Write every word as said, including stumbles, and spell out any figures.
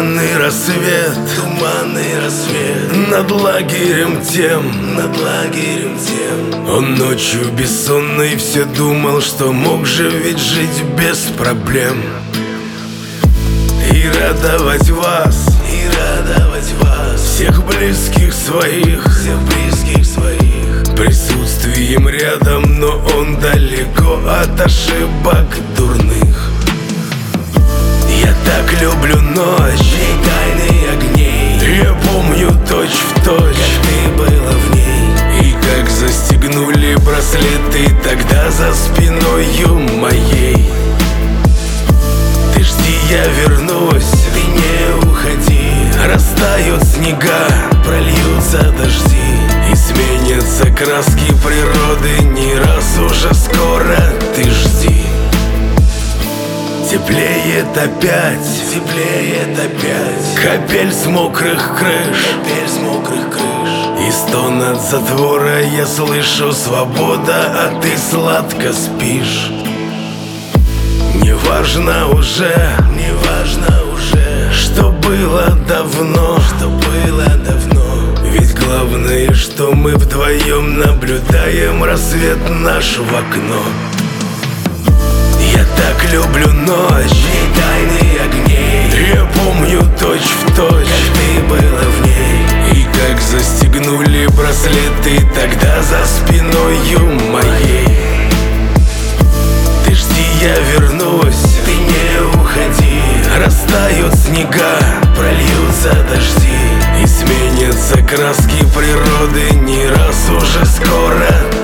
Туманный рассвет, туманный рассвет над лагерем тем, над лагерем тем. Он ночью бессонный все думал, что мог же ведь жить без проблем. И радовать вас, и радовать вас, всех близких своих, всех близких своих, присутствием рядом, но он далеко от ошибок дурных. Я так люблю ночь и тайны огней. Я помню точь в точь, как ты была в ней, и как застегнули браслеты тогда за спиною моей. Ты жди, я вернусь, ты не уходи. растают снега, прольются дожди, и сменятся краски природы. Не раз уже скоро, ты жди. Теплеет опять, теплеет опять, капель с мокрых крыш, капель с мокрых крыш. и стон от затвора я слышу. Свобода, а ты сладко спишь. Неважно уже, неважно уже, что было давно, что было давно. ведь главное, что мы вдвоем наблюдаем рассвет наш в окно. Я так люблю ночь и тайны огней. Я помню точь в точь, как ты была в ней, и как застегнули браслеты тогда за спиною моей. Ты жди, я вернусь, ты не уходи. растают снега, прольются дожди, и сменятся краски природы. Не раз уже скоро,